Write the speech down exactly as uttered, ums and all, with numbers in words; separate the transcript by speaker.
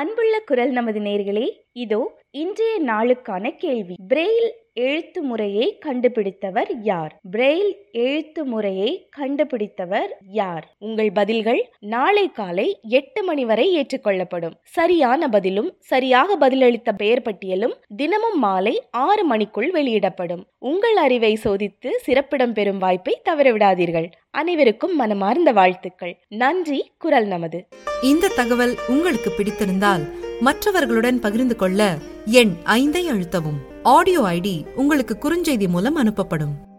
Speaker 1: அன்புள்ள குரல் நமது நேயர்களே, இதோ இன்றைய நாளுக்கான கேள்வி. பிரெயில் எழுத்து முறையை கண்டுபிடித்தவர் யார்? பிரெயில் எழுத்து முறையை கண்டுபிடித்தவர் யார்? உங்கள் பதில்கள் நாளை காலை எட்டு மணி வரை ஏற்றுக்கொள்ளப்படும். சரியான பதிலும் சரியாக பதிலளித்த பெயர் பட்டியலும் தினமும் மாலை ஆறு மணிக்குள் வெளியிடப்படும். உங்கள் அறிவை சோதித்து சிறப்பிடம் பெறும் வாய்ப்பை தவறவிடாதீர்கள். அனைவருக்கும் மனமார்ந்த வாழ்த்துக்கள். நன்றி. குரல் நமது.
Speaker 2: இந்த தகவல் உங்களுக்கு பிடித்திருந்தால் மற்றவர்களுடன் பகிர்ந்து கொள்ள எண் ஐந்தை அழுத்தவும். ஆடியோ ஐடி உங்களுக்கு குறுஞ்செய்தி மூலம் அனுப்பப்படும்.